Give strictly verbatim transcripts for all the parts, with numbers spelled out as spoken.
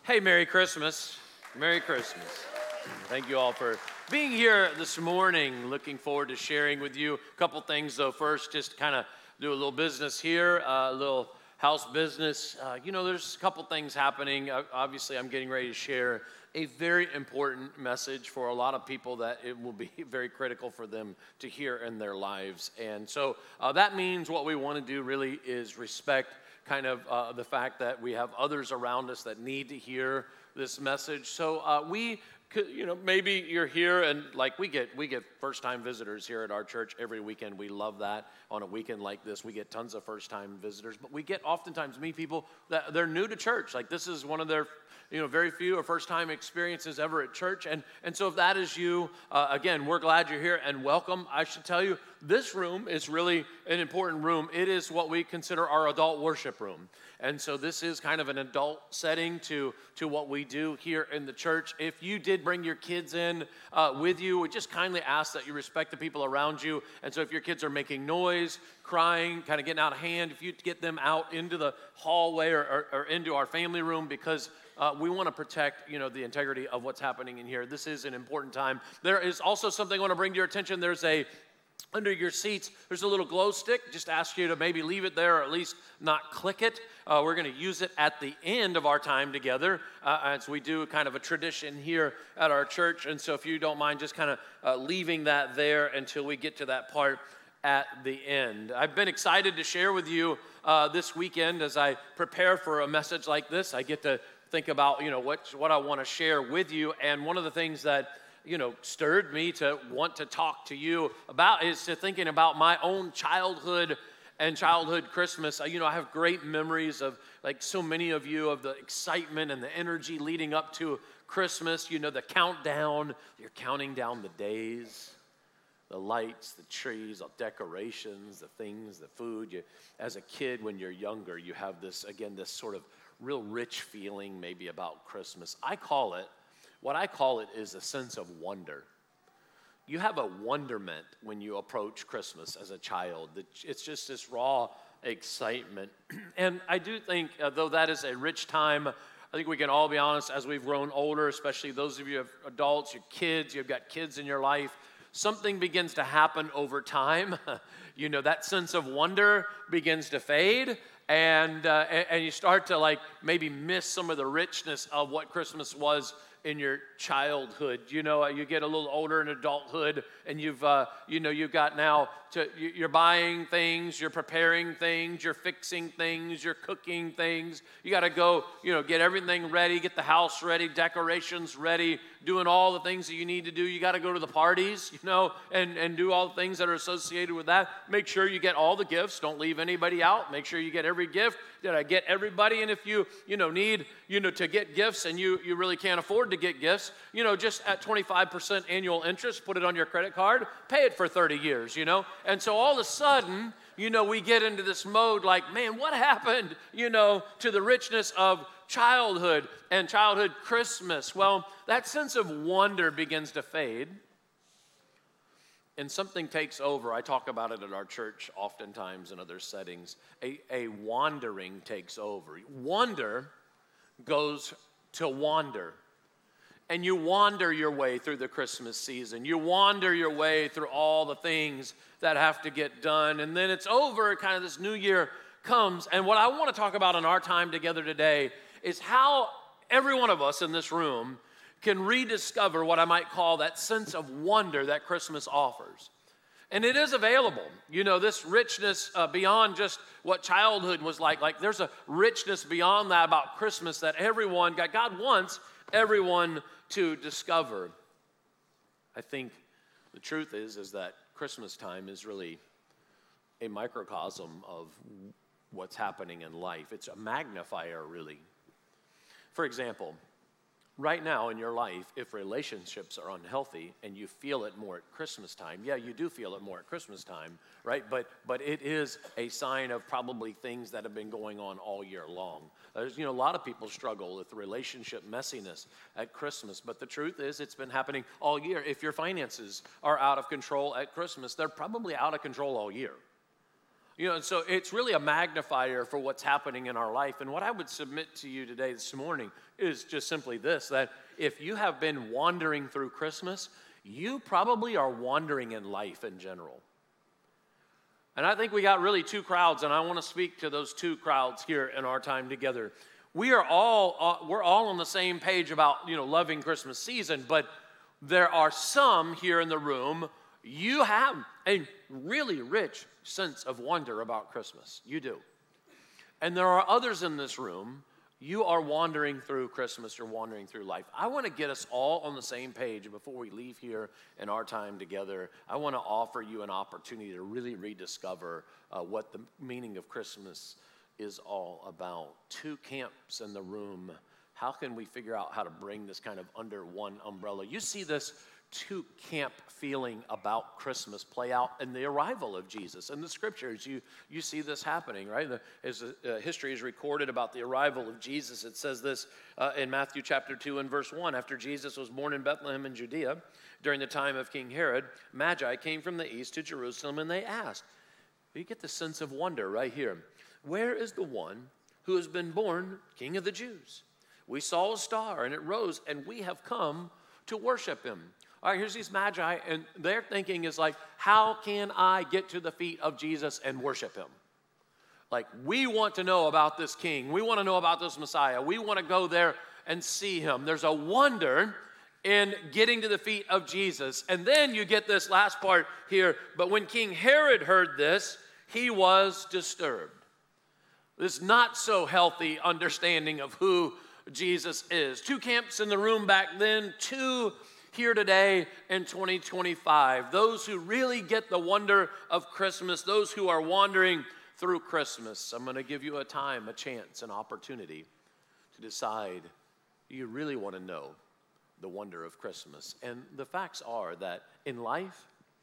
Hey, Merry Christmas. Merry Christmas. Thank you all for being here this morning. Looking forward to sharing with you a couple things, though. First, just kind of do a little business here, uh, a little house business. Uh, you know, there's a couple things happening. Uh, obviously, I'm getting ready to share a very important message for a lot of people that it will be very critical for them to hear in their lives. And so uh, that means what we want to do really is respect kind of uh, the fact that we have others around us that need to hear this message. So uh, we could, you know, maybe you're here and like we get we get first-time visitors here at our church every weekend. We love that. On a weekend like this, we get tons of first-time visitors, but we get oftentimes meet people that they're new to church. Like this is one of their, you know, very few or first-time experiences ever at church. And and so if that is you, uh, again, we're glad you're here and welcome. I should tell you, this room is really an important room. It is what we consider our adult worship room. And so this is kind of an adult setting to, to what we do here in the church. If you did bring your kids in uh, with you, we just kindly ask that you respect the people around you. And so if your kids are making noise, crying, kind of getting out of hand, if you get them out into the hallway or, or, or into our family room, because Uh, we want to protect, you know, the integrity of what's happening in here. This is an important time. There is also something I want to bring to your attention. There's a, under your seats, there's a little glow stick. Just ask you to maybe leave it there or at least not click it. Uh, we're going to use it at the end of our time together, uh, as we do kind of a tradition here at our church. And so if you don't mind just kind of uh, leaving that there until we get to that part at the end. I've been excited to share with you uh, this weekend as I prepare for a message like this. I get to think about, you know, what what I want to share with you. And one of the things that, you know, stirred me to want to talk to you about is to thinking about my own childhood and childhood Christmas. You know, I have great memories of, like so many of you, of the excitement and the energy leading up to Christmas. You know, the countdown, you're counting down the days, the lights, the trees, the decorations, the things, the food. You, as a kid, when you're younger, you have this, again, this sort of real rich feeling maybe about Christmas. I call it, what I call it is a sense of wonder. You have a wonderment when you approach Christmas as a child. It's just this raw excitement. And I do think, uh, though that is a rich time, I think we can all be honest, as we've grown older, especially those of you who have adults, your kids, you've got kids in your life, something begins to happen over time. You know, that sense of wonder begins to fade. And, uh, and and you start to like maybe miss some of the richness of what Christmas was in your childhood. You know, you get a little older in adulthood, and you've uh, you know you've got now to you're buying things, you're preparing things, you're fixing things, you're cooking things. You got to go, you know, get everything ready, get the house ready, decorations ready, doing all the things that you need to do. You got to go to the parties, you know, and and do all the things that are associated with that. Make sure you get all the gifts. Don't leave anybody out. Make sure you get every gift. Did I get everybody? And if you you know need you know to get gifts and you you really can't afford to get gifts, you know, just at twenty-five percent annual interest, put it on your credit card, pay it for thirty years, you know. And so all of a sudden, you know, we get into this mode like, man, what happened, you know, to the richness of childhood and childhood Christmas? Well, that sense of wonder begins to fade, and something takes over. I talk about it at our church oftentimes in other settings. A, a wandering takes over. Wonder goes to wander. And you wander your way through the Christmas season. You wander your way through all the things that have to get done. And then it's over, kind of this new year comes. And what I want to talk about in our time together today is how every one of us in this room can rediscover what I might call that sense of wonder that Christmas offers. And it is available. You know, this richness uh, beyond just what childhood was like. Like there's a richness beyond that about Christmas that everyone, God wants everyone to discover. I think the truth is, is that Christmas time is really a microcosm of what's happening in life. It's a magnifier, really. For example, right now in your life, if relationships are unhealthy and you feel it more at Christmas time, yeah, you do feel it more at Christmas time, right? But but it is a sign of probably things that have been going on all year long. There's, you know, a lot of people struggle with relationship messiness at Christmas, but the truth is it's been happening all year. If your finances are out of control at Christmas, they're probably out of control all year. You know, so it's really a magnifier for what's happening in our life. And what I would submit to you today, this morning, is just simply this, that if you have been wandering through Christmas, you probably are wandering in life in general. And I think we got really two crowds, and I want to speak to those two crowds here in our time together. We are all, uh, we're all on the same page about, you know, loving Christmas season, but there are some here in the room, you have a really rich sense of wonder about Christmas. You do. And there are others in this room, you are wandering through Christmas, you're wandering through life. I want to get us all on the same page before we leave here in our time together. I want to offer you an opportunity to really rediscover uh, what the meaning of Christmas is all about. Two camps in the room. How can we figure out how to bring this kind of under one umbrella? You see this two camp feeling about Christmas play out in the arrival of Jesus. In the scriptures, you, you see this happening, right? The, as uh, history is recorded about the arrival of Jesus, it says this uh, in Matthew chapter two and verse one. After Jesus was born in Bethlehem in Judea, during the time of King Herod, Magi came from the east to Jerusalem, and they asked, you get the sense of wonder right here. Where is the one who has been born King of the Jews? We saw a star, and it rose, and we have come to worship him. All right, here's these magi, and their thinking is like, how can I get to the feet of Jesus and worship him? Like, we want to know about this king. We want to know about this Messiah. We want to go there and see him. There's a wonder in getting to the feet of Jesus. And then you get this last part here. But when King Herod heard this, he was disturbed. This not so healthy understanding of who Jesus is. Two camps in the room back then, two here today in twenty twenty-five. Those who really get the wonder of Christmas, those who are wandering through Christmas. I'm going to give you a time, a chance, an opportunity to decide, do you really want to know the wonder of Christmas? And the facts are that in life,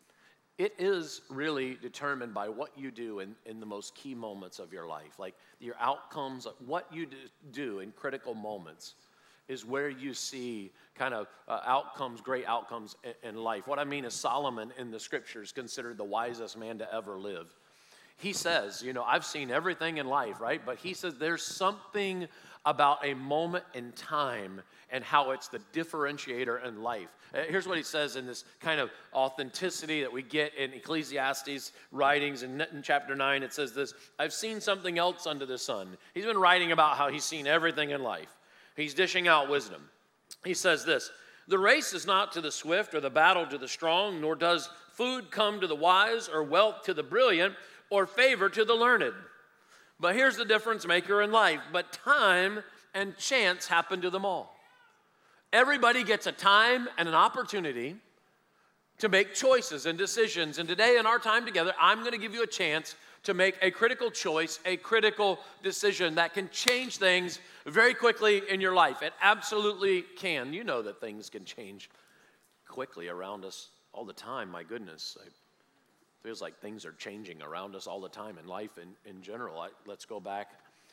it is really determined by what you do in, in the most key moments of your life. Like your outcomes, what you do in critical moments is where you see kind of uh, outcomes, great outcomes in, in life. What I mean is Solomon in the scriptures considered the wisest man to ever live. He says, you know, I've seen everything in life, right? But he says there's something about a moment in time and how it's the differentiator in life. Uh, here's what he says in this kind of authenticity that we get in Ecclesiastes writings. In, in chapter nine, it says this, I've seen something else under the sun. He's been writing about how he's seen everything in life. He's dishing out wisdom. He says this, the race is not to the swift or the battle to the strong, nor does food come to the wise or wealth to the brilliant or favor to the learned. But here's the difference maker in life. But time and chance happen to them all. Everybody gets a time and an opportunity to make choices and decisions. And today in our time together, I'm going to give you a chance to make a critical choice, a critical decision that can change things very quickly in your life. It absolutely can. You know that things can change quickly around us all the time. My goodness, it feels like things are changing around us all the time in life in, in general. I, let's go back,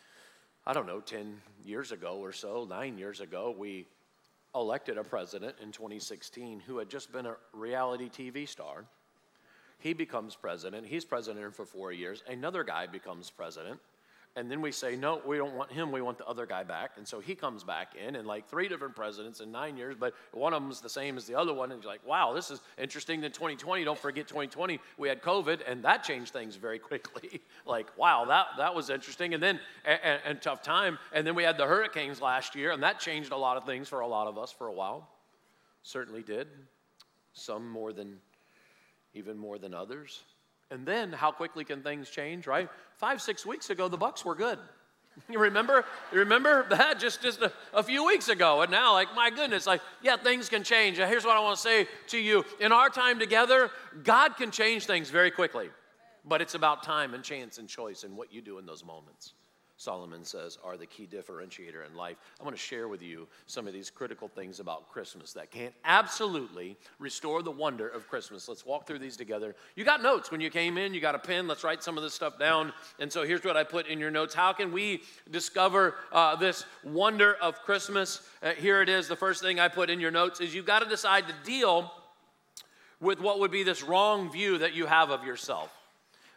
I don't know, ten years ago or so, nine years ago, we elected a president in twenty sixteen who had just been a reality T V star. He becomes president. He's president for four years. Another guy becomes president. And then we say, no, we don't want him. We want the other guy back. And so he comes back in, and like three different presidents in nine years, but one of them's the same as the other one. And you're like, wow, this is interesting. Then twenty twenty, don't forget twenty twenty, we had COVID, and that changed things very quickly. Like, wow, that, that was interesting. And then, and, and tough time. And then we had the hurricanes last year, and that changed a lot of things for a lot of us for a while. Certainly did. Some more than even more than others. And then how quickly can things change, right? Five, six weeks ago, the Bucks were good. You remember? You remember that just, just a, a few weeks ago. And now, like, my goodness, like, yeah, things can change. Here's what I want to say to you. In our time together, God can change things very quickly. But it's about time and chance and choice and what you do in those moments. Solomon says, are the key differentiator in life. I want to share with you some of these critical things about Christmas that can absolutely restore the wonder of Christmas. Let's walk through these together. You got notes when you came in. You got a pen. Let's write some of this stuff down. And so here's what I put in your notes. How can we discover uh, this wonder of Christmas? Uh, here it is. The first thing I put in your notes is you've got to decide to deal with what would be this wrong view that you have of yourself.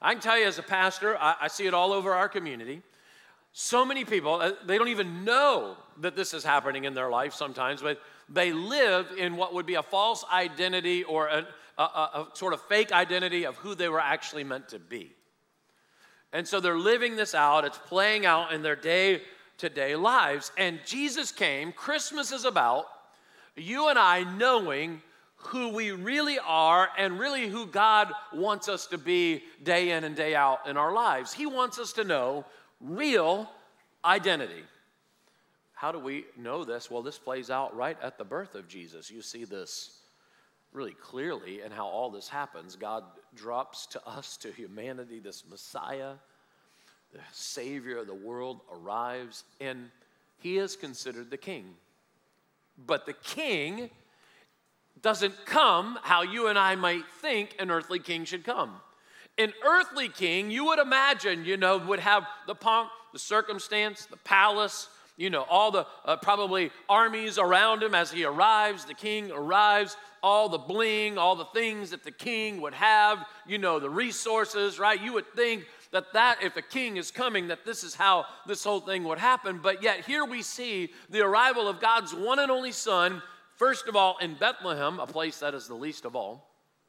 I can tell you as a pastor, I, I see it all over our community. So many people, uh, they don't even know that this is happening in their life sometimes, but they live in what would be a false identity or a, a, a, a sort of fake identity of who they were actually meant to be. And so they're living this out. It's playing out in their day-to-day lives. And Jesus came. Christmas is about you and I knowing who we really are and really who God wants us to be day in and day out in our lives. He wants us to know real identity. How do we know this? Well, this plays out right at the birth of Jesus. You see this really clearly in how all this happens. God drops to us, to humanity, this Messiah, the Savior of the world arrives, and he is considered the king. But the king doesn't come how you and I might think an earthly king should come. An earthly king, you would imagine, you know, would have the pomp, the circumstance, the palace, you know, all the uh, probably armies around him as he arrives. The king arrives, all the bling, all the things that the king would have, you know, the resources, right? You would think that that if a king is coming, that this is how this whole thing would happen. But yet here we see the arrival of God's one and only Son, first of all in Bethlehem, a place that is the least of all,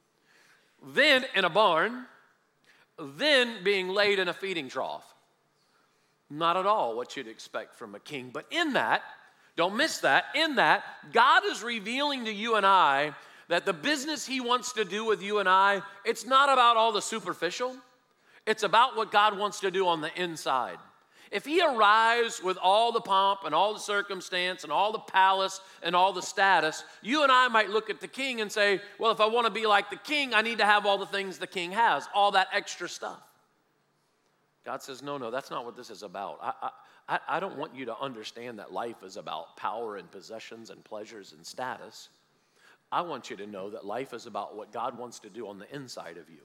then in a barn, then being laid in a feeding trough. Not at all what you'd expect from a king. But in that, don't miss that, in that, God is revealing to you and I that the business he wants to do with you and I, it's not about all the superficial. It's about what God wants to do on the inside. If he arrives with all the pomp and all the circumstance and all the palace and all the status, you and I might look at the king and say, well, if I want to be like the king, I need to have all the things the king has, all that extra stuff. God says, no, no, that's not what this is about. I, I, I don't want you to understand that life is about power and possessions and pleasures and status. I want you to know that life is about what God wants to do on the inside of you.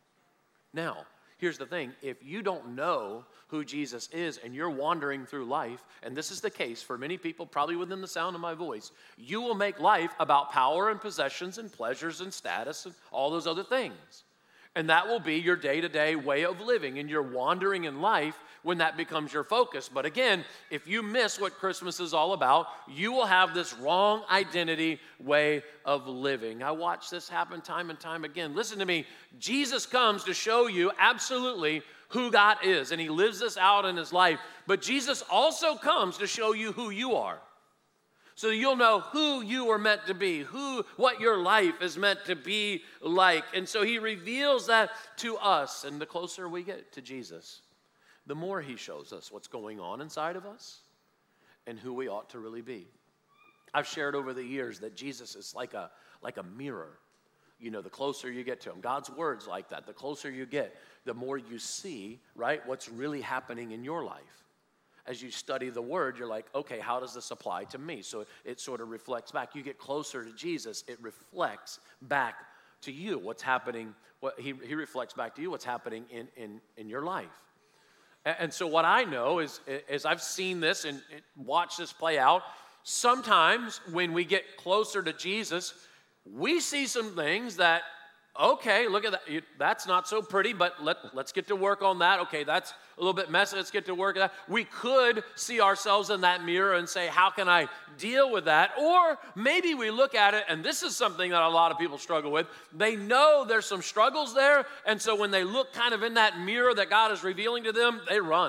Now, here's the thing. If you don't know who Jesus is and you're wandering through life, and this is the case for many people, probably within the sound of my voice, you will make life about power and possessions and pleasures and status and all those other things. And that will be your day-to-day way of living, and you're wandering in life when that becomes your focus. But again, if you miss what Christmas is all about, you will have this wrong identity way of living. I watch this happen time and time again. Listen to me. Jesus comes to show you absolutely who God is, and he lives this out in his life. But Jesus also comes to show you who you are. So you'll know who you are meant to be, who, what your life is meant to be like. And so he reveals that to us. And the closer we get to Jesus, the more he shows us what's going on inside of us and who we ought to really be. I've shared over the years that Jesus is like a, like a mirror. You know, the closer you get to him. God's word's like that. The closer you get, the more you see, right, what's really happening in your life. As you study the word, you're like, okay, how does this apply to me? So it sort of reflects back. You get closer to Jesus, it reflects back to you what's happening. What he, he reflects back to you what's happening in, in, in your life. And, and so what I know is, is I've seen this and, and watched this play out. Sometimes when we get closer to Jesus, we see some things that, okay, look at that. That's not so pretty, but let, let's get to work on that. Okay, that's a little bit messy. Let's get to work on that. We could see ourselves in that mirror and say, how can I deal with that? Or maybe we look at it, and this is something that a lot of people struggle with. They know there's some struggles there, and so when they look kind of in that mirror that God is revealing to them, they run.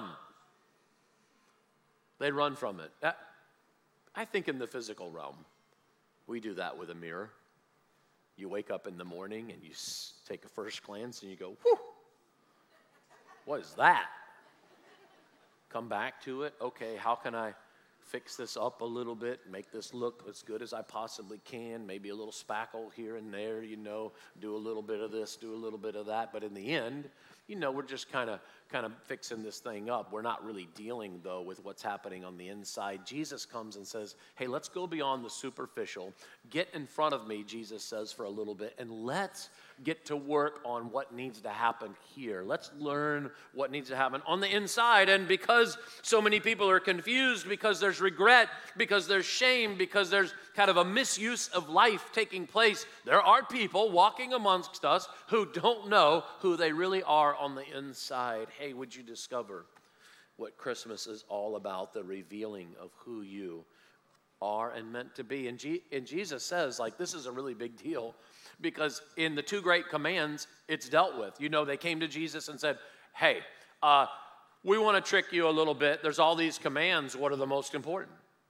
They run from it. I think in the physical realm, we do that with a mirror. You wake up in the morning and you take a first glance and you go, whew, what is that? Come back to it. Okay, how can I fix this up a little bit, make this look as good as I possibly can, maybe a little spackle here and there, you know, do a little bit of this, do a little bit of that. But in the end, you know, we're just kind of kind of fixing this thing up. We're not really dealing, though, with what's happening on the inside. Jesus comes and says, hey, let's go beyond the superficial. Get in front of me, Jesus says, for a little bit, and let's get to work on what needs to happen here. Let's learn what needs to happen on the inside. And because so many people are confused, because there's regret, because there's shame, because there's kind of a misuse of life taking place, there are people walking amongst us who don't know who they really are on the inside. Hey, would you discover what Christmas is all about, the revealing of who you are and meant to be? And, G- and Jesus says, like, this is a really big deal, because in the two great commands, it's dealt with. You know, they came to Jesus and said, hey, uh, we want to trick you a little bit. There's all these commands. What are the most important?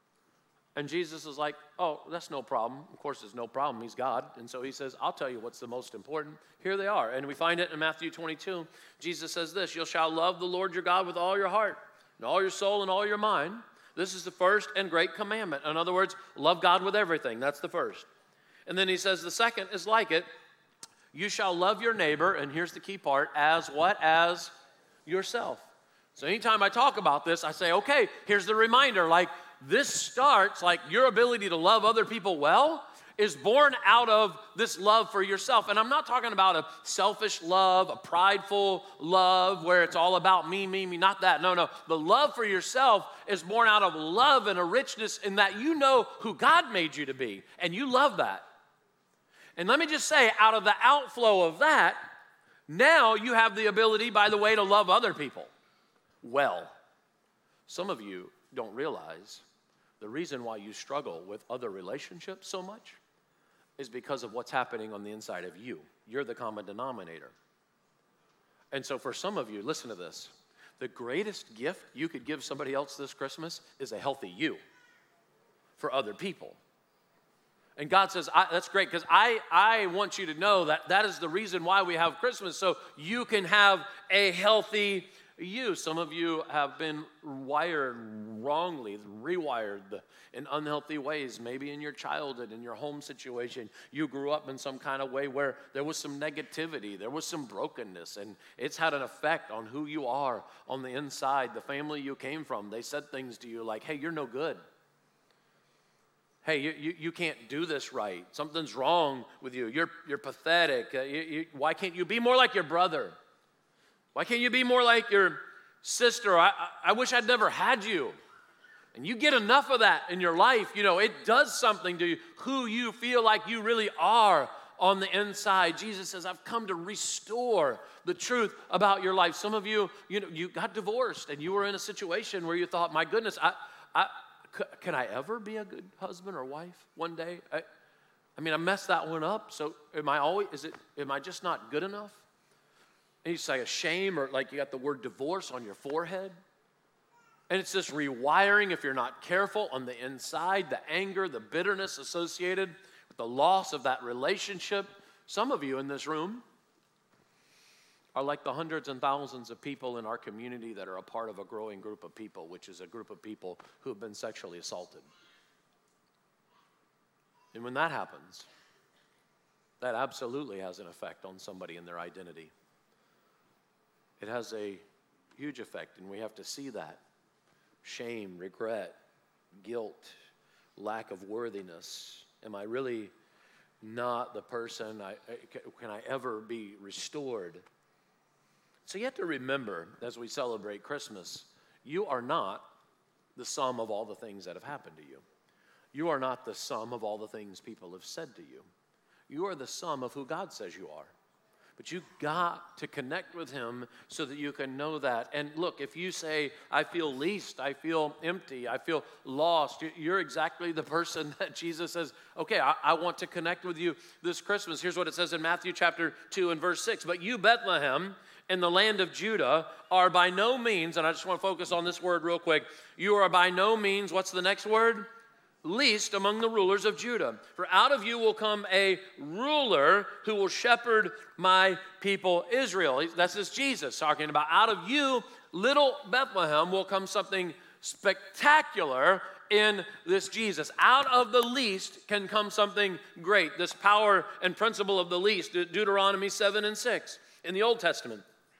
And Jesus is like, oh, that's no problem. Of course, there's no problem. He's God. And so he says, I'll tell you what's the most important. Here they are. And we find it in Matthew twenty-two. Jesus says this, you shall love the Lord your God with all your heart and all your soul and all your mind. This is the first and great commandment. In other words, love God with everything. That's the first. And then he says the second is like it. You shall love your neighbor, and here's the key part, as what? As yourself. So anytime I talk about this, I say, okay, here's the reminder. Like, this starts, like, your ability to love other people well is born out of this love for yourself. And I'm not talking about a selfish love, a prideful love where it's all about me, me, me, not that. No, no. The love for yourself is born out of love and a richness in that you know who God made you to be, and you love that. And let me just say, out of the outflow of that, now you have the ability, by the way, to love other people well. Some of you don't realize the reason why you struggle with other relationships so much is because of what's happening on the inside of you. You're the common denominator. And so for some of you, listen to this. The greatest gift you could give somebody else this Christmas is a healthy you for other people. And God says, I, that's great, because I, I want you to know that that is the reason why we have Christmas, so you can have a healthy you. Some of you have been wired wrongly, rewired in unhealthy ways. Maybe in your childhood, in your home situation, you grew up in some kind of way where there was some negativity, there was some brokenness, and it's had an effect on who you are on the inside. The family you came from, they said things to you like, hey, you're no good. Hey, you, you, you can't do this right. Something's wrong with you. You're, you're pathetic. Uh, you, you, why can't you be more like your brother? Why can't you be more like your sister? I, I, I wish I'd never had you. And you get enough of that in your life, you know, it does something to you, who you feel like you really are on the inside. Jesus says, I've come to restore the truth about your life. Some of you, you know, you got divorced and you were in a situation where you thought, my goodness, I, I, can I ever be a good husband or wife one day? I, I mean, I messed that one up. So am I always, is it, am I just not good enough? And you say a shame, or like you got the word divorce on your forehead. And it's this rewiring, if you're not careful, on the inside, the anger, the bitterness associated with the loss of that relationship. Some of you in this room are like the hundreds and thousands of people in our community that are a part of a growing group of people, which is a group of people who have been sexually assaulted. And when that happens, that absolutely has an effect on somebody and their identity. It has a huge effect, and we have to see that. Shame, regret, guilt, lack of worthiness. Am I really not the person? I, can I ever be restored? So you have to remember, as we celebrate Christmas, you are not the sum of all the things that have happened to you. You are not the sum of all the things people have said to you. You are the sum of who God says you are. But you got to connect with him so that you can know that. And look, if you say, I feel least, I feel empty, I feel lost, you're exactly the person that Jesus says, okay, I, I want to connect with you this Christmas. Here's what it says in Matthew chapter two and verse six. But you, Bethlehem, in the land of Judah, are by no means, and I just want to focus on this word real quick, you are by no means, what's the next word? Least among the rulers of Judah. For out of you will come a ruler who will shepherd my people Israel. That's this Jesus talking about. Out of you, little Bethlehem, will come something spectacular in this Jesus. Out of the least can come something great. This power and principle of the least, Deuteronomy seven and six in the Old Testament.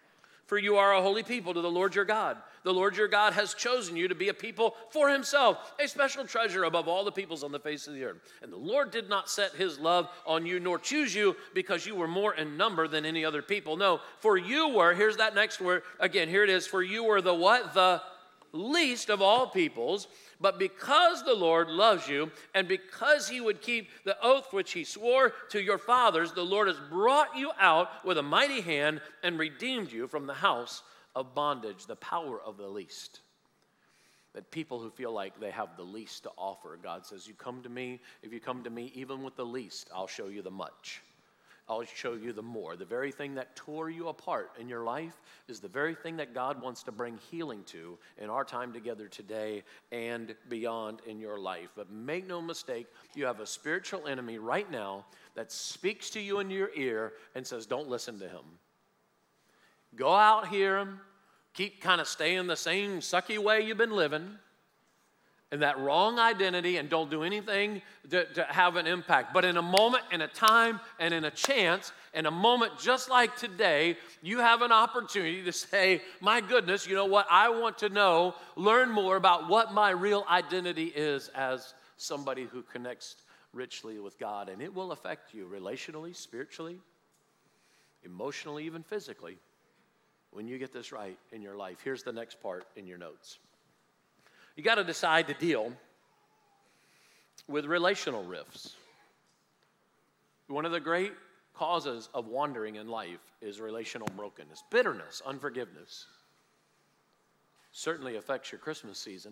For you are a holy people to the Lord your God. The Lord your God has chosen you to be a people for himself, a special treasure above all the peoples on the face of the earth. And the Lord did not set his love on you, nor choose you because you were more in number than any other people. No, for you were, here's that next word, again, here it is, for you were the what? The least of all peoples. But because the Lord loves you, and because he would keep the oath which he swore to your fathers, the Lord has brought you out with a mighty hand and redeemed you from the house of bondage, the power of the least. That people who feel like they have the least to offer, God says, you come to me, if you come to me even with the least, I'll show you the much. I'll show you the more. The very thing that tore you apart in your life is the very thing that God wants to bring healing to in our time together today and beyond in your life. But make no mistake, you have a spiritual enemy right now that speaks to you in your ear and says, don't listen to him. Go out here, keep kind of staying the same sucky way you've been living, and that wrong identity, and don't do anything to, to have an impact. But in a moment, in a time, and in a chance, in a moment just like today, you have an opportunity to say, my goodness, you know what? I want to know, learn more about what my real identity is as somebody who connects richly with God. And it will affect you relationally, spiritually, emotionally, even physically when you get this right in your life. Here's the next part in your notes. You got to decide to deal with relational rifts. One of the great causes of wandering in life is relational brokenness, bitterness, unforgiveness. Certainly affects your Christmas season.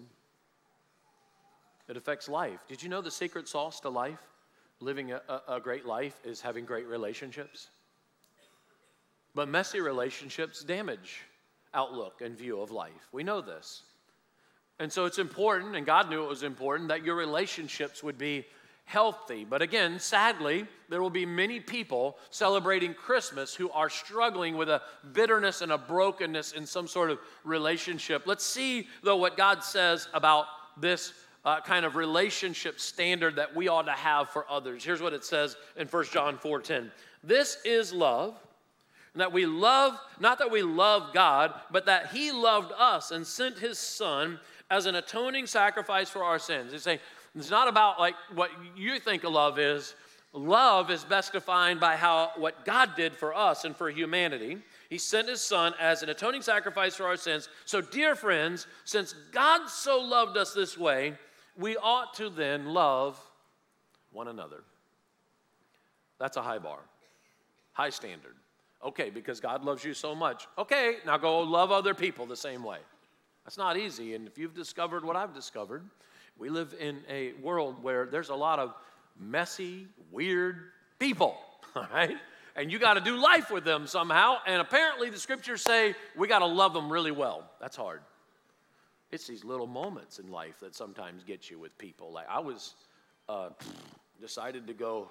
It affects life. Did you know the secret sauce to life, living a, a, a great life, is having great relationships? But messy relationships damage outlook and view of life. We know this. And so it's important, and God knew it was important, that your relationships would be healthy. But again, sadly, there will be many people celebrating Christmas who are struggling with a bitterness and a brokenness in some sort of relationship. Let's see, though, what God says about this uh, kind of relationship standard that we ought to have for others. Here's what it says in First John four ten. This is love, and that we love, not that we love God, but that he loved us and sent his son as an atoning sacrifice for our sins. He's saying it's not about like what you think of love is. Love is best defined by how what God did for us and for humanity. He sent his son as an atoning sacrifice for our sins. So dear friends, since God so loved us this way, we ought to then love one another. That's a high bar, high standard. Okay, because God loves you so much. Okay, now go love other people the same way. That's not easy, and if you've discovered what I've discovered, we live in a world where there's a lot of messy, weird people, all right? And you got to do life with them somehow, and apparently the scriptures say we got to love them really well. That's hard. It's these little moments in life that sometimes get you with people. Like I was uh, decided to go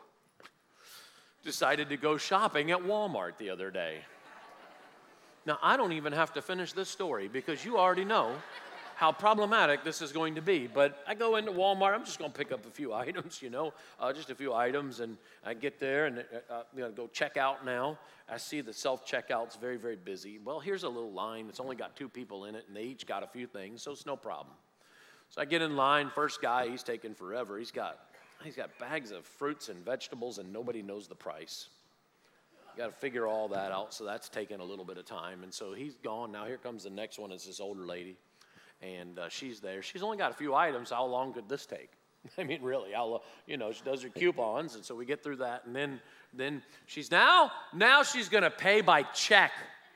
decided to go shopping at Walmart the other day. Now, I don't even have to finish this story because you already know how problematic this is going to be. But I go into Walmart. I'm just going to pick up a few items, you know, uh, just a few items. And I get there and uh, you know, go check out now. I see the self-checkout's very, very busy. Well, here's a little line. It's only got two people in it, and they each got a few things, so it's no problem. So I get in line. First guy, he's taking forever. He's got, he's got bags of fruits and vegetables, and nobody knows the price. Got to figure all that out, so that's taking a little bit of time. And so he's gone. Now here comes the next one. It's this older lady, and uh, she's there. She's only got a few items. How long could this take? I mean, really, how, you know, she does her coupons, and so we get through that, and then then she's now now she's going to pay by check.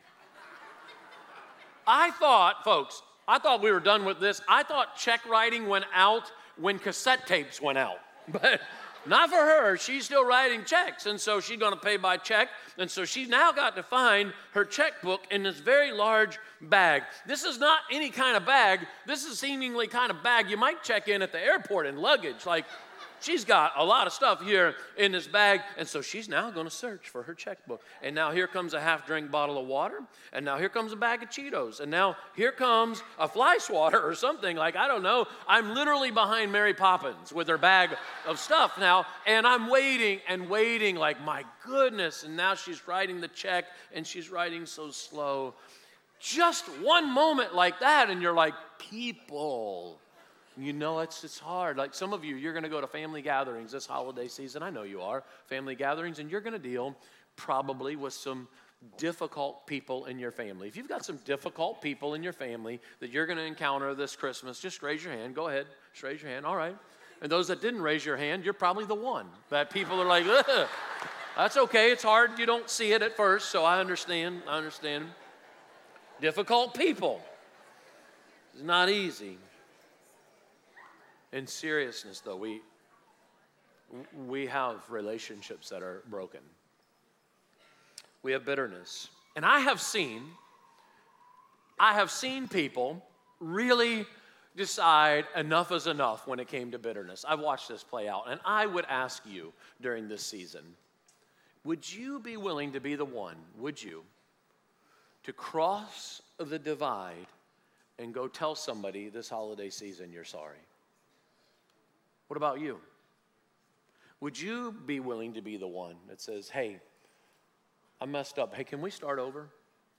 I thought, folks, I thought we were done with this. I thought check writing went out when cassette tapes went out, but. Not for her. She's still writing checks, and so she's going to pay by check. And so she's now got to find her checkbook in this very large bag. This is not any kind of bag. This is seemingly kind of bag you might check in at the airport in luggage. Like, she's got a lot of stuff here in this bag, and so she's now going to search for her checkbook. And now here comes a half-drink bottle of water, and now here comes a bag of Cheetos, and now here comes a fly swatter or something. Like, I don't know. I'm literally behind Mary Poppins with her bag of stuff now, and I'm waiting and waiting like, my goodness, and now she's writing the check, and she's writing so slow. Just one moment like that, and you're like, people. You know, it's it's hard. Like some of you, you're going to go to family gatherings this holiday season. I know you are. Family gatherings, and you're going to deal probably with some difficult people in your family. If you've got some difficult people in your family that you're going to encounter this Christmas, just raise your hand. Go ahead. Just raise your hand. All right. And those that didn't raise your hand, you're probably the one that people are like, ugh. That's okay. It's hard. You don't see it at first, so I understand. I understand. Difficult people. It's not easy. In seriousness, though, we we have relationships that are broken. We have bitterness. And I have seen, I have seen people really decide enough is enough when it came to bitterness. I've watched this play out, and I would ask you during this season, would you be willing to be the one, would you, to cross the divide and go tell somebody this holiday season you're sorry? What about you? Would you be willing to be the one that says, hey, I messed up. Hey, can we start over?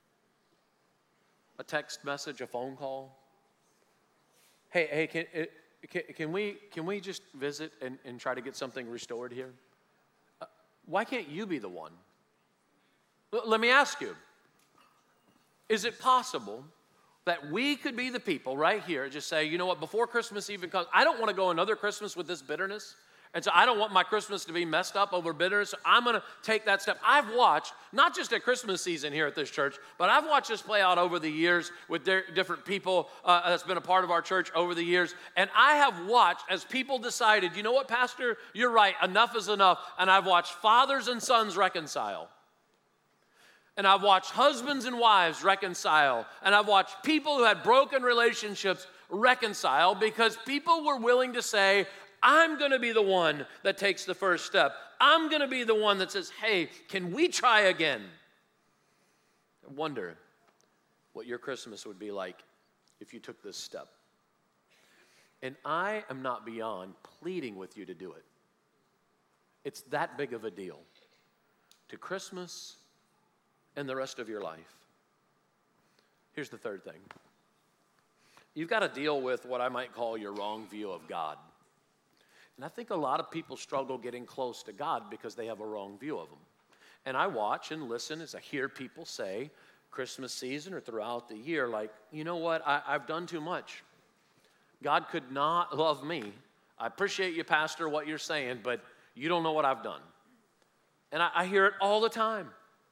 A text message, a phone call? Hey, hey, can, can, can, we, can we just visit and, and try to get something restored here? Uh, why can't you be the one? L- let me ask you, is it possible that we could be the people right here, just say, you know what, before Christmas even comes, I don't want to go another Christmas with this bitterness. And so I don't want my Christmas to be messed up over bitterness. So I'm going to take that step. I've watched, not just at Christmas season here at this church, but I've watched this play out over the years with di- different people uh, that's been a part of our church over the years. And I have watched as people decided, you know what, Pastor, you're right, enough is enough. And I've watched fathers and sons reconcile. And I've watched husbands and wives reconcile. And I've watched people who had broken relationships reconcile because people were willing to say, I'm going to be the one that takes the first step. I'm going to be the one that says, hey, can we try again? I wonder what your Christmas would be like if you took this step. And I am not beyond pleading with you to do it. It's that big of a deal to Christmas and the rest of your life. Here's the third thing. You've got to deal with what I might call your wrong view of God. And I think a lot of people struggle getting close to God because they have a wrong view of Him. And I watch and listen as I hear people say, Christmas season or throughout the year, like, you know what, I, I've done too much. God could not love me. I appreciate you, Pastor, what you're saying, but you don't know what I've done. And I, I hear it all the time.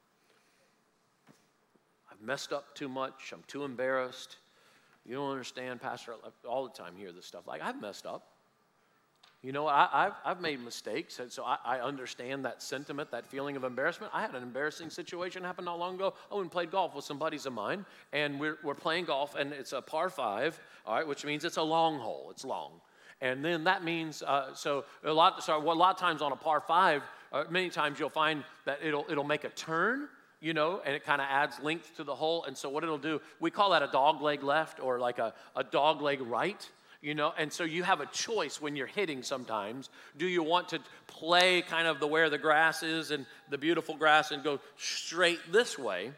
I've messed up too much. I'm too embarrassed. You don't understand, Pastor. I all the time hear this stuff. Like, I've messed up. You know, I, I've, I've made mistakes, and so I, I understand that sentiment, that feeling of embarrassment. I had an embarrassing situation happen not long ago. I went and played golf with some buddies of mine, and we're, we're playing golf, and it's a par five, all right, which means it's a long hole. It's long. And then that means, uh, so a lot so a lot of times on a par five, uh, many times you'll find that it'll it'll make a turn, you know, and it kind of adds length to the hole. And so what it'll do, we call that a dog leg left or like a, a dog leg right. You know, and so you have a choice when you're hitting sometimes. Do you want to play kind of the where the grass is and the beautiful grass and go straight this way?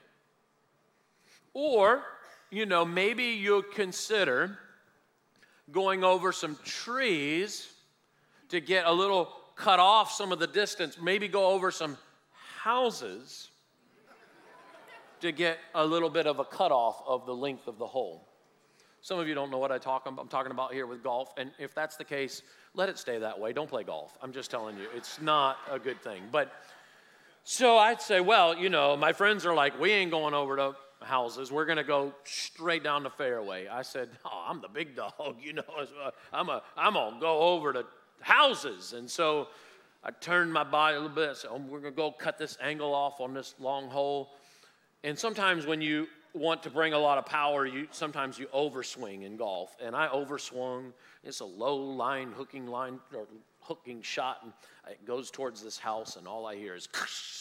Or, you know, maybe you'll consider going over some trees to get a little cut off some of the distance. Maybe go over some houses to get a little bit of a cutoff of the length of the hole. Some of you don't know what I talk, I'm talking about here with golf, and if that's the case, let it stay that way. Don't play golf. I'm just telling you, it's not a good thing. But so I'd say, well, you know, my friends are like, we ain't going over to houses. We're going to go straight down the fairway. I said, oh, I'm the big dog, you know. I'm a, I'm going to go over to houses. And so I turned my body a little bit. So we're going to go cut this angle off on this long hole. And sometimes when you want to bring a lot of power, you sometimes you overswing in golf, and I overswung. It's a low line, hooking line, or hooking shot, and it goes towards this house, and all I hear is,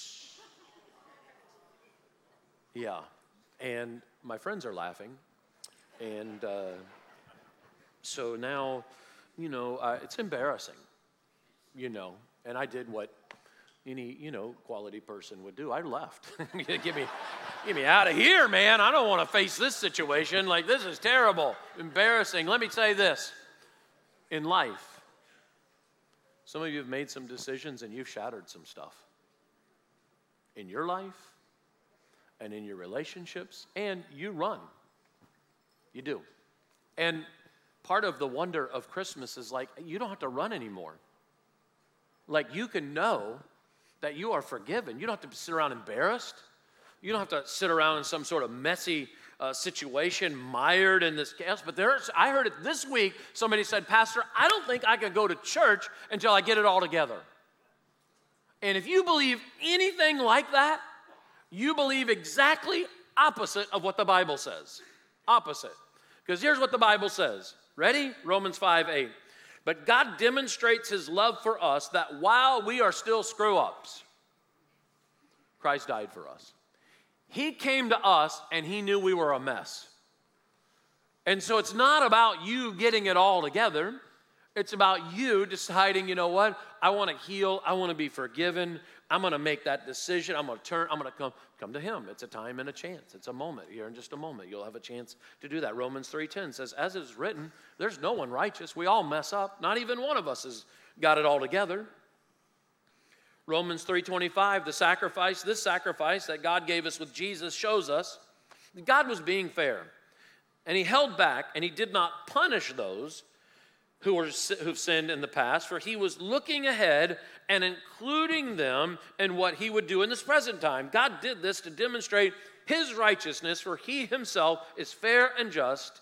yeah, and my friends are laughing, and uh, so now, you know, uh, it's embarrassing, you know, and I did what any, you know, quality person would do. I left. give me, Get me out of here, man. I don't want to face this situation. Like, this is terrible, embarrassing. Let me say this. In life, some of you have made some decisions and you've shattered some stuff. In your life and in your relationships, and you run. You do. And part of the wonder of Christmas is like, you don't have to run anymore. Like, you can know that you are forgiven. You don't have to sit around embarrassed. You don't have to sit around in some sort of messy uh, situation, mired in this chaos. But there's, I heard it this week, somebody said, Pastor, I don't think I can go to church until I get it all together. And if you believe anything like that, you believe exactly opposite of what the Bible says. Opposite. Because here's what the Bible says. Ready? Romans five eight. But God demonstrates his love for us that while we are still screw-ups, Christ died for us. He came to us and he knew we were a mess. And so it's not about you getting it all together. It's about you deciding, you know what? I want to heal. I want to be forgiven. I'm going to make that decision. I'm going to turn. I'm going to come, come to him. It's a time and a chance. It's a moment. Here in just a moment, you'll have a chance to do that. Romans three ten says, as it is written, there's no one righteous. We all mess up. Not even one of us has got it all together. Romans three twenty-five, the sacrifice, this sacrifice that God gave us with Jesus shows us that God was being fair. And he held back and he did not punish those who were, who've sinned in the past, for he was looking ahead and including them in what he would do in this present time. God did this to demonstrate his righteousness, for he himself is fair and just.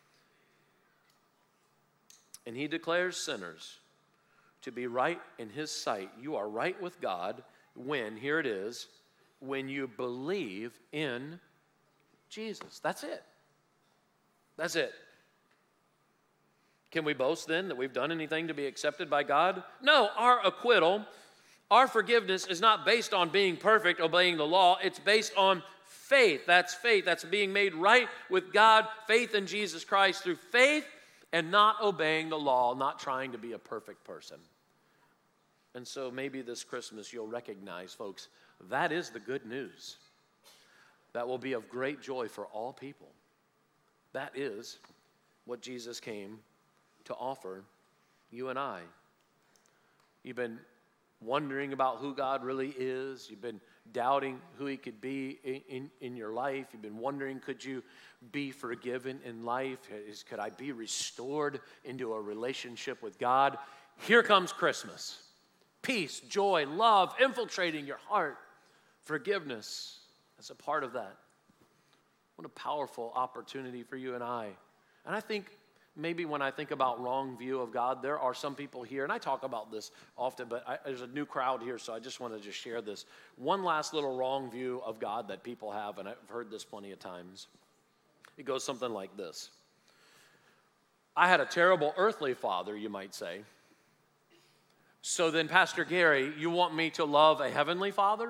And he declares sinners to be right in his sight. You are right with God when, here it is, when you believe in Jesus. That's it. That's it. Can we boast then that we've done anything to be accepted by God? No, our acquittal, our forgiveness is not based on being perfect, obeying the law. It's based on faith. That's faith. That's being made right with God, faith in Jesus Christ through faith and not obeying the law, not trying to be a perfect person. And so maybe this Christmas you'll recognize, folks, that is the good news. That will be of great joy for all people. That is what Jesus came to offer you and I. You've been wondering about who God really is. You've been doubting who he could be in, in, in your life. You've been wondering, could you be forgiven in life? Is, could I be restored into a relationship with God? Here comes Christmas. Peace, joy, love, infiltrating your heart. Forgiveness as a part of that. What a powerful opportunity for you and I. And I think maybe when I think about wrong view of God, there are some people here, and I talk about this often, but I, there's a new crowd here, so I just want to just share this. One last little wrong view of God that people have, and I've heard this plenty of times. It goes something like this. I had a terrible earthly father, you might say. So then, Pastor Gary, you want me to love a heavenly father?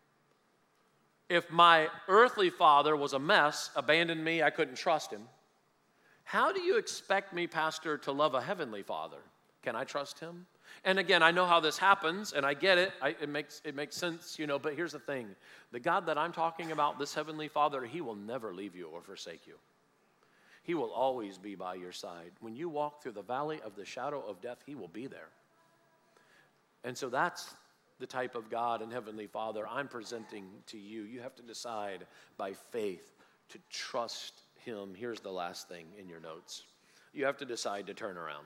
If my earthly father was a mess, abandoned me, I couldn't trust him, how do you expect me, Pastor, to love a heavenly father? Can I trust him? And again, I know how this happens, and I get it. I, it makes it makes sense, you know, but here's the thing. The God that I'm talking about, this heavenly father, he will never leave you or forsake you. He will always be by your side. When you walk through the valley of the shadow of death, he will be there. And so that's the type of God and heavenly father I'm presenting to you. You have to decide by faith to trust him. Here's the last thing in your notes. You have to decide to turn around.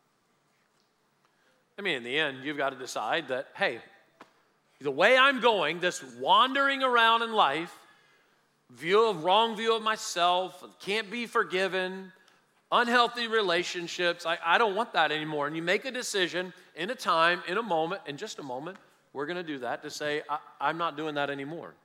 I mean, in the end, you've got to decide that, hey, the way I'm going, this wandering around in life, view of wrong view of myself, can't be forgiven, unhealthy relationships, I, I don't want that anymore. And you make a decision in a time, in a moment, in just a moment, we're going to do that to say, I, I'm not doing that anymore.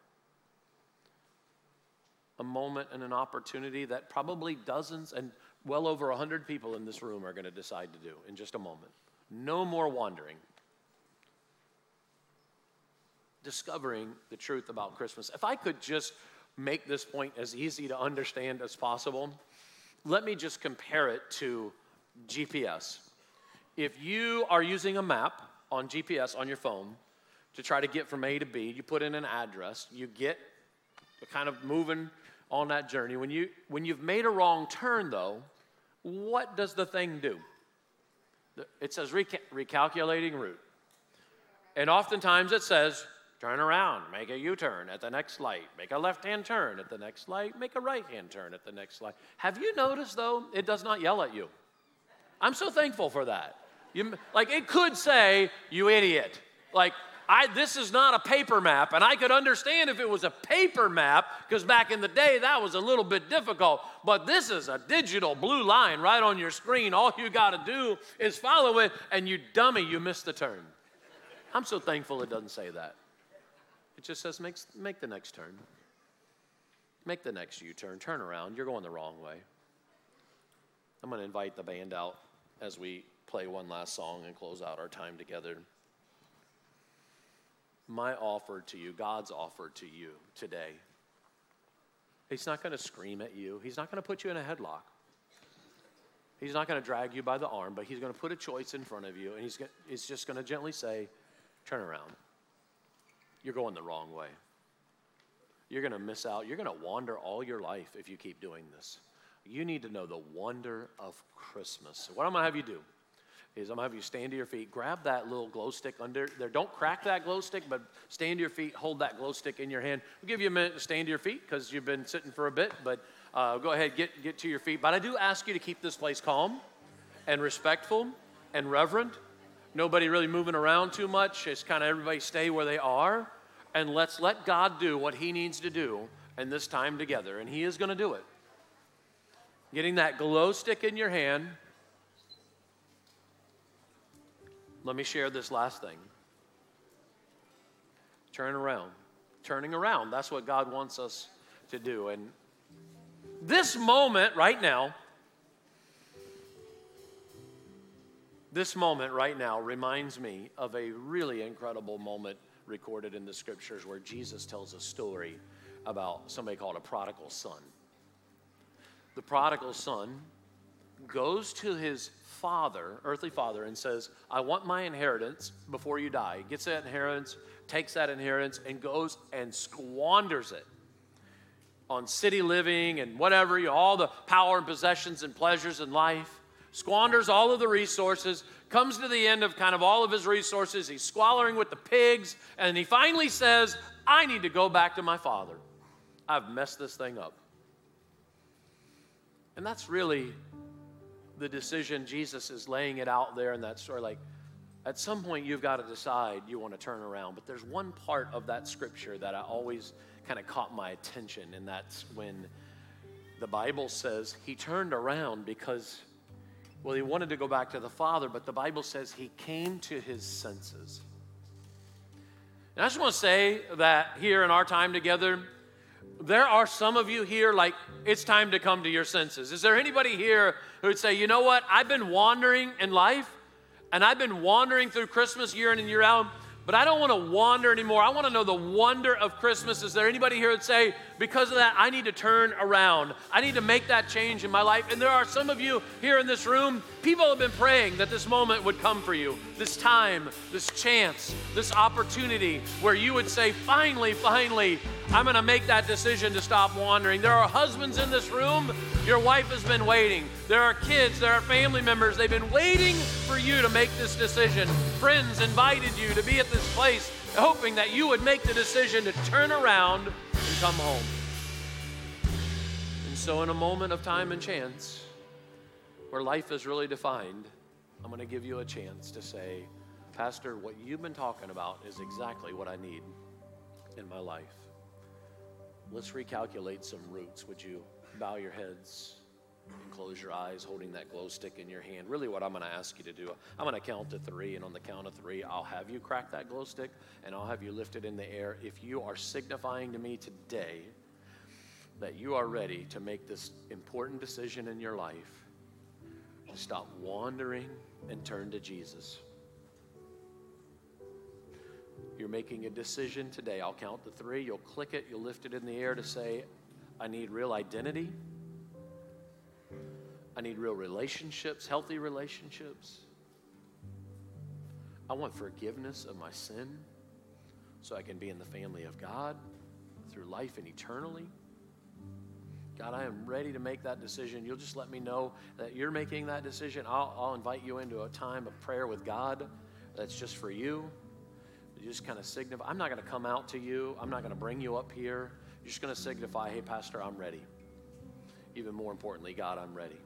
A moment and an opportunity that probably dozens and well over one hundred people in this room are going to decide to do in just a moment. No more wandering. Discovering the truth about Christmas. If I could just make this point as easy to understand as possible, let me just compare it to G P S. If you are using a map on G P S on your phone to try to get from A to B, you put in an address, you get kind of moving on that journey. When, you, when you've made a wrong turn, though, what does the thing do? It says reca- recalculating route. And oftentimes it says, turn around, make a U-turn at the next light, make a left-hand turn at the next light, make a right-hand turn at the next light. Have you noticed, though, it does not yell at you? I'm so thankful for that. You, like, it could say, you idiot. Like, I, this is not a paper map, and I could understand if it was a paper map, because back in the day, that was a little bit difficult. But this is a digital blue line right on your screen. All you got to do is follow it, and you dummy, you missed the turn. I'm so thankful it doesn't say that. It just says, make, make the next turn. Make the next U-turn. Turn around. You're going the wrong way. I'm going to invite the band out as we play one last song and close out our time together. My offer to you, God's offer to you today, He's not going to scream at you. He's not going to put you in a headlock. He's not going to drag you by the arm, but He's going to put a choice in front of you, and He's, going, he's just going to gently say, turn around. You're going the wrong way. You're going to miss out. You're going to wander all your life if you keep doing this. You need to know the wonder of Christmas. So what I'm going to have you do is I'm going to have you stand to your feet, grab that little glow stick under there. Don't crack that glow stick, but stand to your feet, hold that glow stick in your hand. We'll give you a minute to stand to your feet because you've been sitting for a bit, but uh, go ahead, get, get to your feet. But I do ask you to keep this place calm and respectful and reverent. Nobody really moving around too much. It's kind of everybody stay where they are, and let's let God do what He needs to do in this time together, and He is going to do it. Getting that glow stick in your hand. Let me share this last thing. Turn around. Turning around. That's what God wants us to do. And this moment right now, this moment right now reminds me of a really incredible moment recorded in the scriptures where Jesus tells a story about somebody called a prodigal son. The prodigal son goes to his father, earthly father, and says, I want my inheritance before you die. He gets that inheritance, takes that inheritance, and goes and squanders it on city living and whatever, you know, all the power and possessions and pleasures in life. Squanders all of the resources, comes to the end of kind of all of his resources. He's squallering with the pigs, and he finally says, I need to go back to my father. I've messed this thing up. And that's really the decision. Jesus is laying it out there in that story. Like, at some point, you've got to decide you want to turn around. But there's one part of that scripture that I always kind of caught my attention, and that's when the Bible says he turned around because, well, he wanted to go back to the Father, but the Bible says he came to his senses. And I just want to say that here in our time together, there are some of you here, like, it's time to come to your senses. Is there anybody here who would say, you know what, I've been wandering in life, and I've been wandering through Christmas year in and year out, but I don't want to wander anymore. I want to know the wonder of Christmas. Is there anybody here that say, because of that, I need to turn around. I need to make that change in my life. And there are some of you here in this room, people have been praying that this moment would come for you, this time, this chance, this opportunity where you would say, finally, finally, I'm going to make that decision to stop wandering. There are husbands in this room. Your wife has been waiting. There are kids. There are family members. They've been waiting for you to make this decision. Friends invited you to be at this place, hoping that you would make the decision to turn around and come home. And so in a moment of time and chance, where life is really defined, I'm going to give you a chance to say, Pastor, what you've been talking about is exactly what I need in my life. Let's recalculate some roots. Would you bow your heads and close your eyes, holding that glow stick in your hand? Really what I'm going to ask you to do, I'm going to count to three, and on the count of three, I'll have you crack that glow stick, and I'll have you lift it in the air. If you are signifying to me today that you are ready to make this important decision in your life, stop wandering and turn to Jesus. You're making a decision today. I'll count to three. You'll click it. You'll lift it in the air to say, I need real identity. I need real relationships, healthy relationships. I want forgiveness of my sin so I can be in the family of God through life and eternally. God, I am ready to make that decision. You'll just let me know that you're making that decision. I'll, I'll invite you into a time of prayer with God that's just for you. You just kind of signify. I'm not going to come out to you. I'm not going to bring you up here. You're just going to signify, hey, Pastor, I'm ready. Even more importantly, God, I'm ready.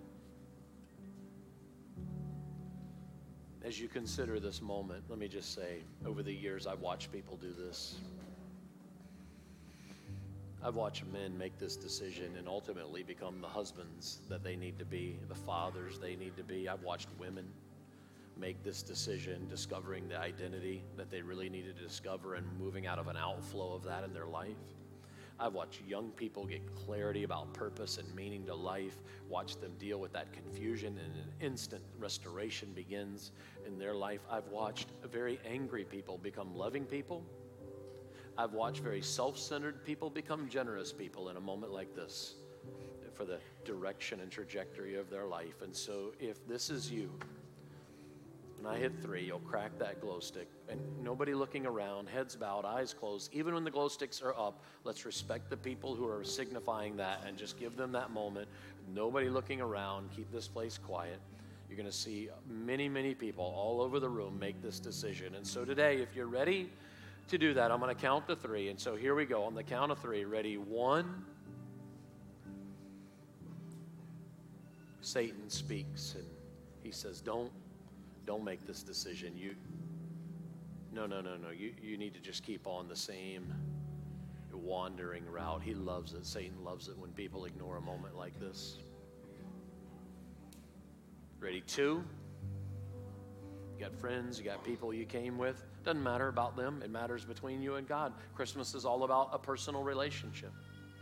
As you consider this moment, let me just say, over the years, I've watched people do this. I've watched men make this decision and ultimately become the husbands that they need to be, the fathers they need to be. I've watched women make this decision, discovering the identity that they really needed to discover and moving out of an outflow of that in their life. I've watched young people get clarity about purpose and meaning to life, watch them deal with that confusion, and an instant restoration begins in their life. I've watched very angry people become loving people. I've watched very self-centered people become generous people in a moment like this for the direction and trajectory of their life. And so if this is you, when I hit three, you'll crack that glow stick. And nobody looking around, heads bowed, eyes closed. Even when the glow sticks are up, let's respect the people who are signifying that and just give them that moment. Nobody looking around. Keep this place quiet. You're going to see many, many people all over the room make this decision. And so today, if you're ready to do that, I'm going to count to three. And so here we go. On the count of three, ready? One. Satan speaks and he says, don't, don't make this decision. You, no, no, no, no. You, you need to just keep on the same wandering route. He loves it. Satan loves it when people ignore a moment like this. Ready? Two. You got friends, you got people you came with. Doesn't matter about them. It matters between you and God. Christmas is all about a personal relationship.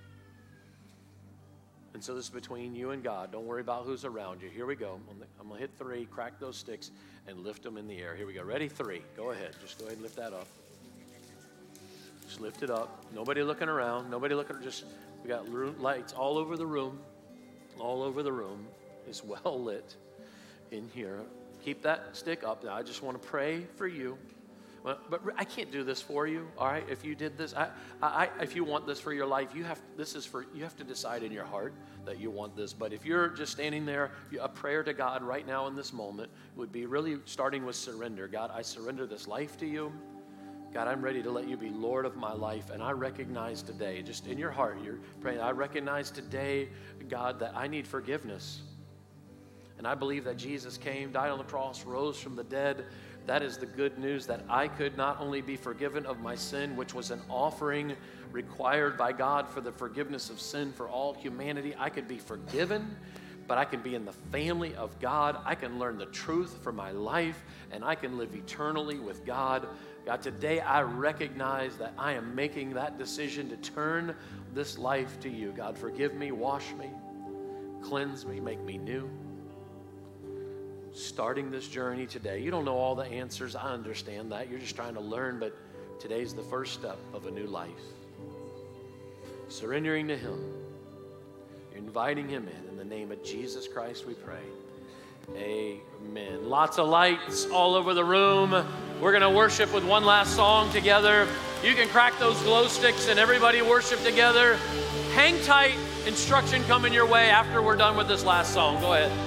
And so this is between you and God. Don't worry about who's around you. Here we go. I'm going to hit three, crack those sticks, and lift them in the air. Here we go. Ready? Three. Go ahead. Just go ahead and lift that up. Just lift it up. Nobody looking around. Nobody looking. Just, we got lights all over the room. All over the room. It's well lit in here. Keep that stick up. Now, I just want to pray for you. But I can't do this for you, all right? If you did this, I, I, if you want this for your life, you have this is for you have to decide in your heart that you want this. But if you're just standing there, a prayer to God right now in this moment would be really starting with surrender. God, I surrender this life to you. God, I'm ready to let you be Lord of my life. And I recognize today, just in your heart, you're praying, I recognize today, God, that I need forgiveness. And I believe that Jesus came, died on the cross, rose from the dead. That is the good news, that I could not only be forgiven of my sin, which was an offering required by God for the forgiveness of sin for all humanity. I could be forgiven, but I can be in the family of God. I can learn the truth for my life, and I can live eternally with God. God, today I recognize that I am making that decision to turn this life to you. God, forgive me, wash me, cleanse me, make me new. Starting this journey today. You don't know all the answers. I understand that. You're just trying to learn, but today's the first step of a new life. Surrendering to Him. You're inviting Him in. In the name of Jesus Christ we pray. Amen. Lots of lights all over the room. We're going to worship with one last song together. You can crack those glow sticks and everybody worship together. Hang tight. Instruction coming your way after we're done with this last song. Go ahead.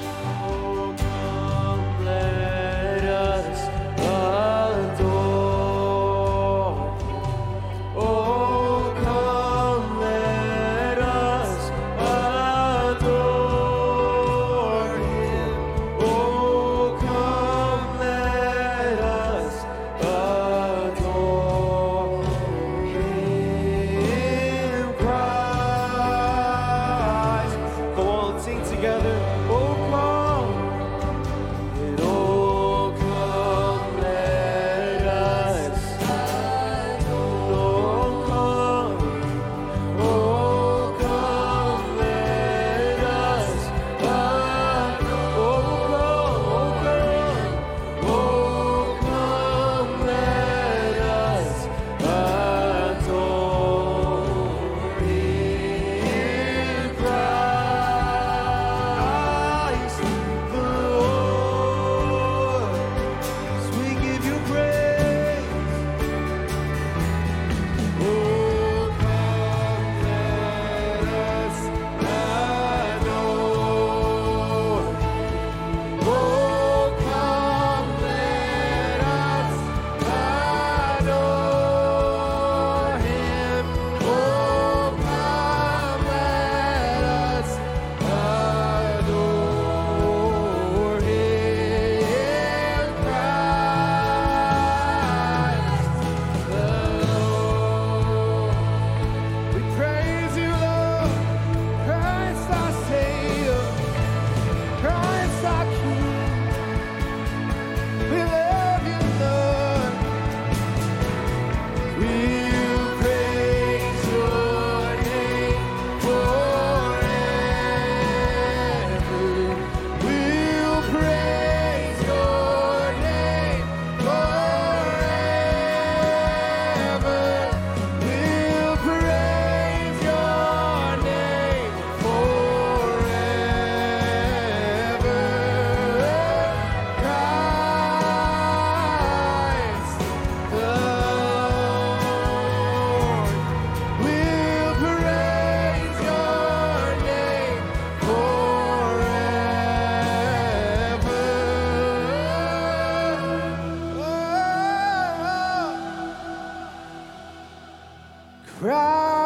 Let us adore. Oh, come, let us adore Him. Oh, come, let us adore Him. Christ. Come on, sing together. Oh, come. Oh, come. proud